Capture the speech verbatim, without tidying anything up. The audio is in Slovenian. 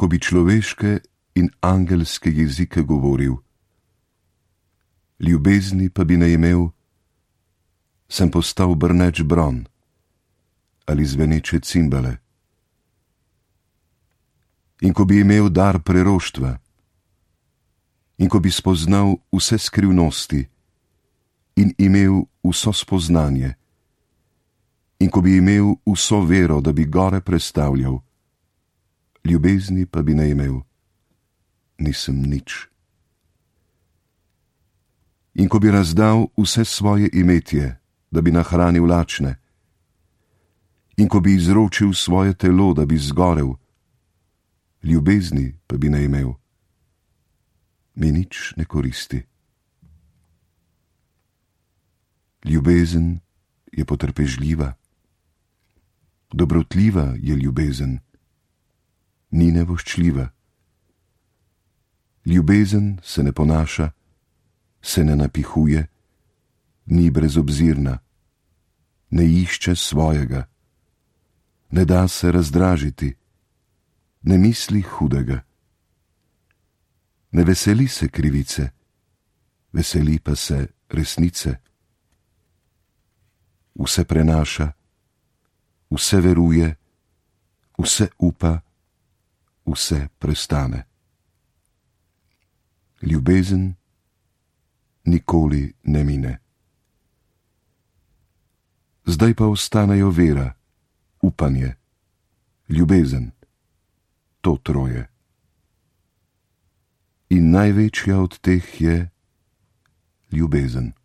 ko bi človeške in angelske jezike govoril, ljubezni pa bi ne imel, sem postal brneč bron ali zveneče cimbale. In ko bi imel dar preroštva, in ko bi spoznal vse skrivnosti in imel vso spoznanje, in ko bi imel vso vero, da bi gore prestavljal, ljubezni pa bi ne imel, nisem nič. In ko bi razdal vse svoje imetje, da bi nahranil lačne, in ko bi izročil svoje telo, da bi zgorel, ljubezni pa bi ne imel, mi nič ne koristi. Ljubezen je potrpežljiva, dobrotljiva je ljubezen, ni nevoščljiva. Ljubezen se ne ponaša, se ne napihuje, ni brezobzirna, ne išče svojega, ne da se razdražiti, ne misli hudega. Ne veseli se krivice, veseli pa se resnice. Vse prenaša, vse veruje, vse upa, vse prestane. Ljubezen nikoli ne mine. Zdaj pa ostanejo vera, upanje, ljubezen, to troje. In največja od teh je ljubezen.